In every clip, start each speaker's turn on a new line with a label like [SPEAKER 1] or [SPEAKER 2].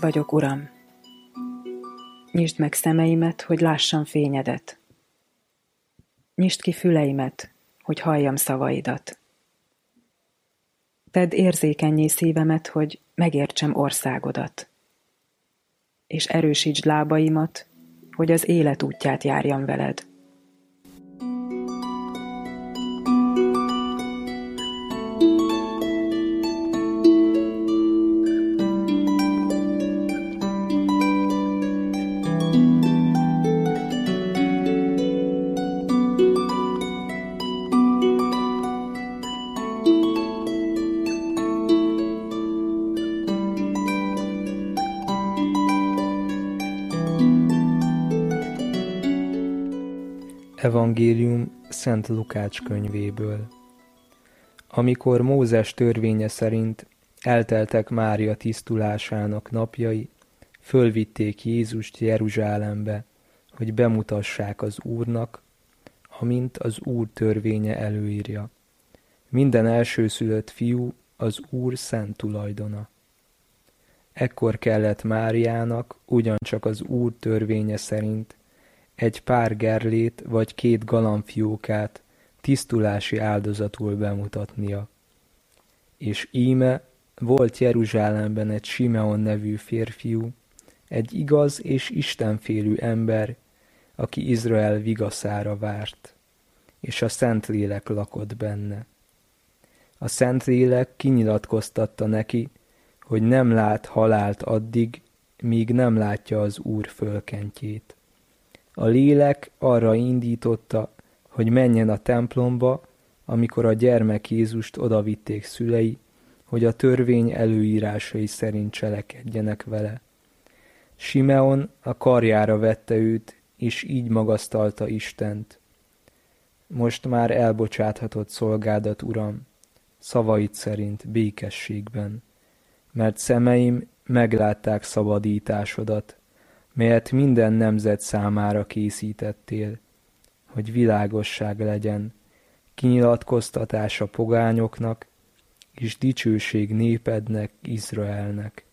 [SPEAKER 1] vagyok, Uram. Nyisd meg szemeimet, hogy lássam fényedet. Nyisd ki füleimet, hogy halljam szavaidat. Tedd érzékennyé szívemet, hogy megértsem országodat. És erősítsd lábaimat, hogy az élet útját járjam veled.
[SPEAKER 2] Evangélium Szent Lukács könyvéből. Amikor Mózes törvénye szerint elteltek Mária tisztulásának napjai, fölvitték Jézust Jeruzsálembe, hogy bemutassák az Úrnak, amint az Úr törvénye előírja. Minden elsőszülött fiú az Úr szent tulajdona. Ekkor kellett Máriának ugyancsak az Úr törvénye szerint egy pár gerlét vagy 2 galambfiókát tisztulási áldozatul bemutatnia. És íme volt Jeruzsálemben egy Simeon nevű férfiú, egy igaz és istenfélő ember, aki Izrael vigaszára várt, és a Szentlélek lakott benne. A Szentlélek kinyilatkoztatta neki, hogy nem lát halált addig, míg nem látja az Úr fölkentjét. A lélek arra indította, hogy menjen a templomba, amikor a gyermek Jézust odavitték szülei, hogy a törvény előírásai szerint cselekedjenek vele. Simeon a karjára vette őt, és így magasztalta Istent. Most már elbocsáthatott szolgádat, Uram, szavaid szerint békességben, mert szemeim meglátták szabadításodat, melyet minden nemzet számára készítettél, hogy világosság legyen, kinyilatkoztatás a pogányoknak, és dicsőség népednek, Izraelnek.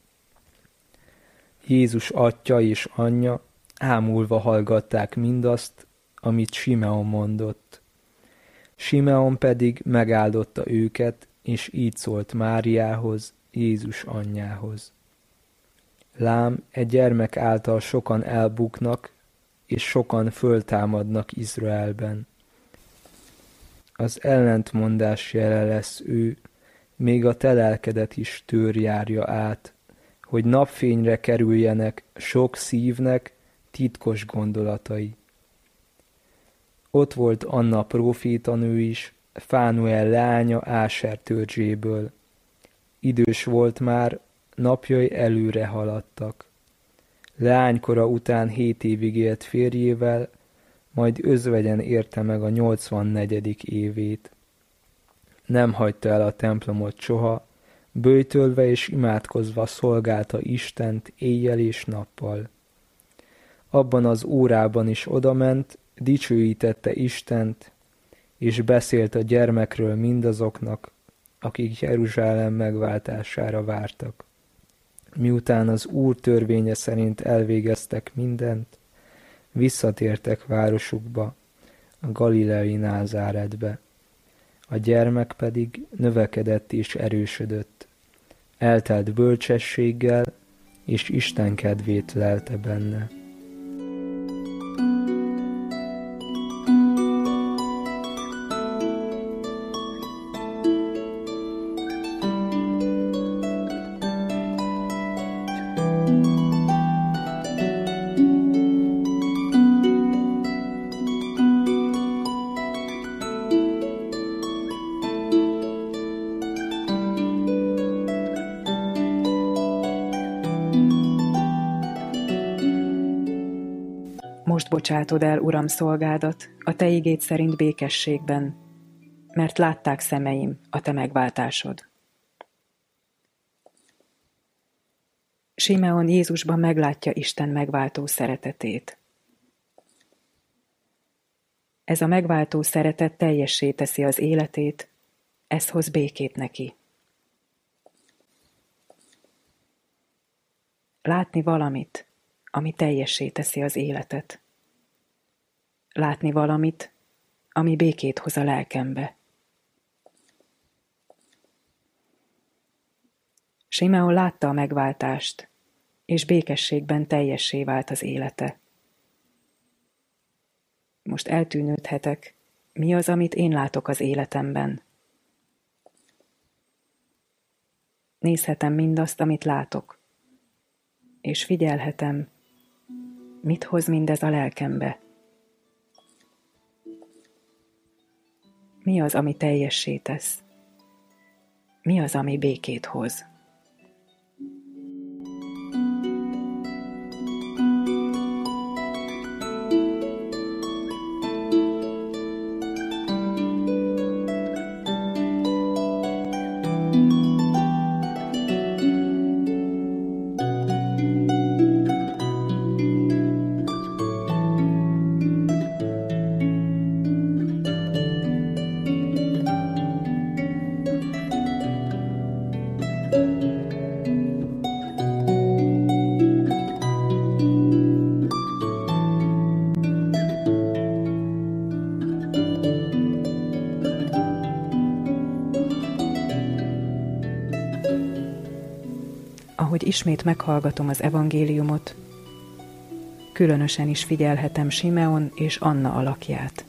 [SPEAKER 2] Jézus atya és anyja ámulva hallgatták mindazt, amit Simeon mondott. Simeon pedig megáldotta őket, és így szólt Máriához, Jézus anyjához. Lám, egy gyermek által sokan elbuknak, és sokan föltámadnak Izraelben. Az ellentmondás jele lesz ő, még a te lelkedet is tőr járja át, hogy napfényre kerüljenek sok szívnek titkos gondolatai. Ott volt Anna prófétanő is, Fánuel leánya Áser törzséből. Idős volt már, napjai előre haladtak. Leánykora után 7 évig élt férjével, majd özvegyen érte meg a 84. évét. Nem hagyta el a templomot soha, böjtölve és imádkozva szolgálta Istent éjjel és nappal. Abban az órában is odament, dicsőítette Istent, és beszélt a gyermekről mindazoknak, akik Jeruzsálem megváltására vártak. Miután az Úr törvénye szerint elvégeztek mindent, visszatértek városukba, a galileai Názáretbe. A gyermek pedig növekedett és erősödött, eltelt bölcsességgel, és Isten kedvét lelte benne.
[SPEAKER 1] Most bocsátod el, Uram, szolgádat, a te igéd szerint békességben, mert látták szemeim a te megváltásod. Simeon Jézusban meglátja Isten megváltó szeretetét. Ez a megváltó szeretet teljessé teszi az életét, ez hoz békét neki. Látni valamit, ami teljessé teszi az életet. Látni valamit, ami békét hoz a lelkembe. Simeon látta a megváltást, és békességben teljessé vált az élete. Most eltűnődhetek, mi az, amit én látok az életemben. Nézhetem mindazt, amit látok, és figyelhetem, mit hoz mindez a lelkembe. Mi az, ami teljessé tesz? Mi az, ami békét hoz? Ahogy ismét meghallgatom az evangéliumot, különösen is figyelhetem Simeon és Anna alakját.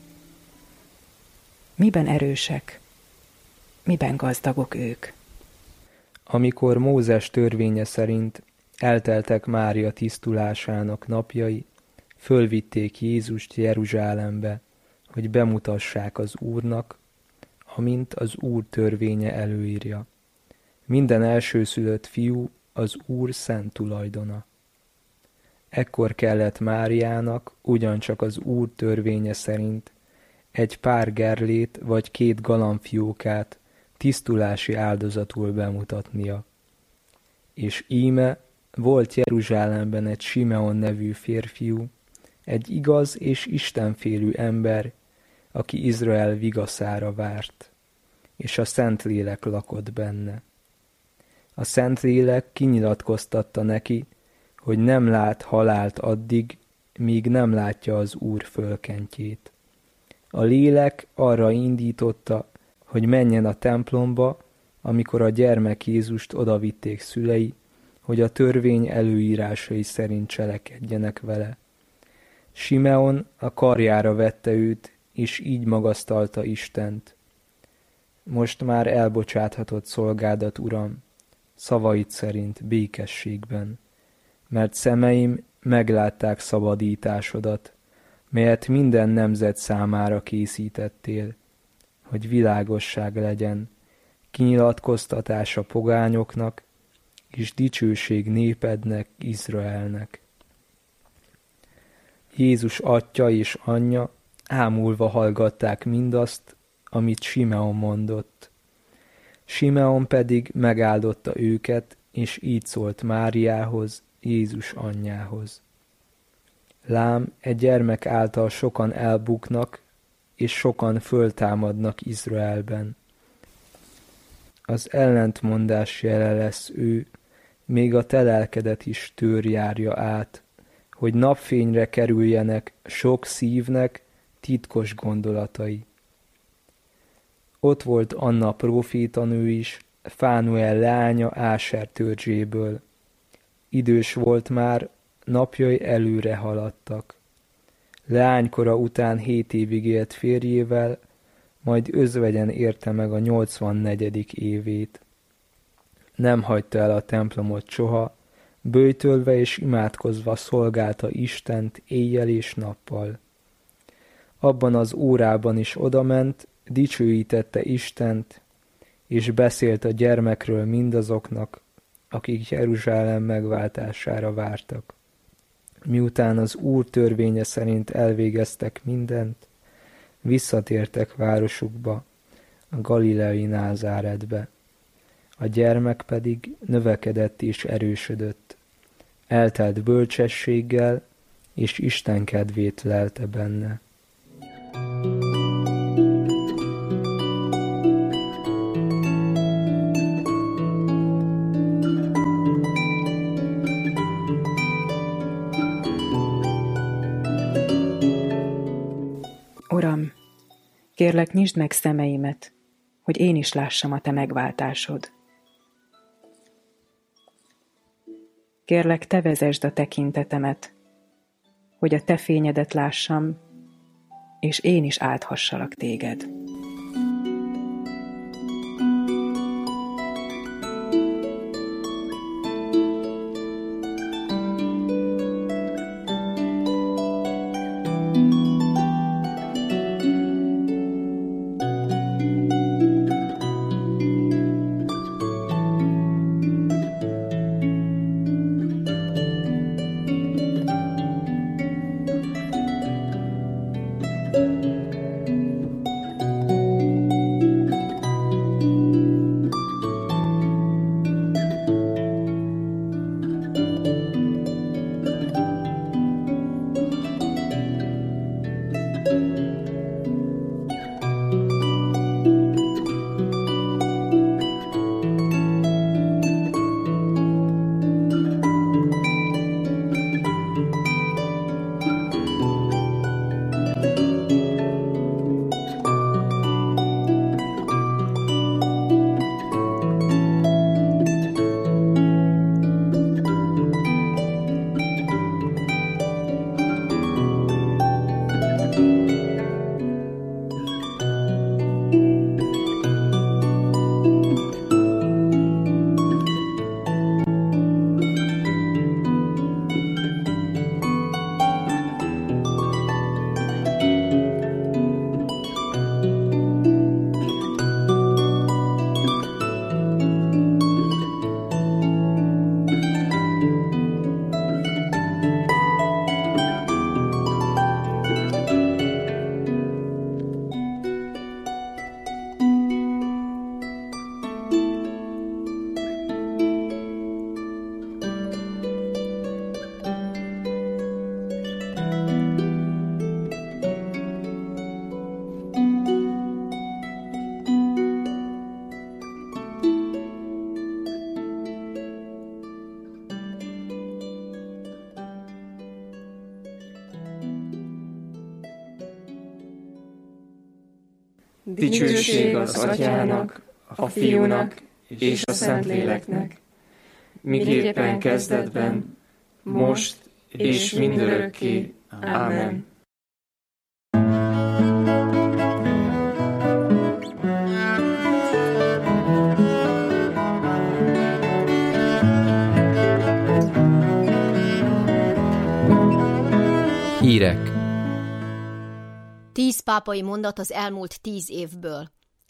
[SPEAKER 1] Miben erősek, miben gazdagok ők?
[SPEAKER 2] Amikor Mózes törvénye szerint elteltek Mária tisztulásának napjai, fölvitték Jézust Jeruzsálembe, hogy bemutassák az Úrnak, amint az Úr törvénye előírja. Minden elsőszülött fiú az Úr szent tulajdona. Ekkor kellett Máriának ugyancsak az Úr törvénye szerint egy pár gerlét vagy 2 galambfiókát tisztulási áldozatul bemutatnia. És íme volt Jeruzsálemben egy Simeon nevű férfiú, egy igaz és istenfélő ember, aki Izrael vigaszára várt, és a Szentlélek lakott benne. A Szentlélek kinyilatkoztatta neki, hogy nem lát halált addig, míg nem látja az Úr fölkentjét. A lélek arra indította, hogy menjen a templomba, amikor a gyermek Jézust odavitték szülei, hogy a törvény előírásai szerint cselekedjenek vele. Simeon a karjára vette őt, és így magasztalta Istent. Most már elbocsáthatott szolgádat, Uram, szavaid szerint békességben, mert szemeim meglátták szabadításodat, melyet minden nemzet számára készítettél, hogy világosság legyen, kinyilatkoztatás a pogányoknak, és dicsőség népednek, Izraelnek. Jézus atya és anyja ámulva hallgatták mindazt, amit Simeon mondott. Simeon pedig megáldotta őket, és így szólt Máriához, Jézus anyjához. Lám, egy gyermek által sokan elbuknak, és sokan föltámadnak Izraelben. Az ellentmondás jele lesz ő, még a te lelkedet is tőr járja át, hogy napfényre kerüljenek sok szívnek titkos gondolatai. Ott volt Anna prófétanő is, Fánuel leánya Áser törzséből. Idős volt már, napjai előre haladtak. Leánykora után 7 évig élt férjével, majd özvegyen érte meg a 84. évét. Nem hagyta el a templomot soha, böjtölve és imádkozva szolgálta Istent éjjel és nappal. Abban az órában is odament, dicsőítette Istent, és beszélt a gyermekről mindazoknak, akik Jeruzsálem megváltására vártak. Miután az Úr törvénye szerint elvégeztek mindent, visszatértek városukba, a galileai Názáretbe. A gyermek pedig növekedett és erősödött, eltelt bölcsességgel, és Isten kedvét lelte benne.
[SPEAKER 1] Uram, kérlek, nyisd meg szemeimet, hogy én is lássam a te megváltásod. Kérlek, te vezesd a tekintetemet, hogy a te fényedet lássam, és én is áldhassalak téged.
[SPEAKER 3] Dicsőség az Atyának, a Fiúnak és a Szentléleknek, miképpen kezdetben, most és mindörökké. Ámen.
[SPEAKER 2] Hírek.
[SPEAKER 4] 10 pápai mondat az elmúlt 10 évből.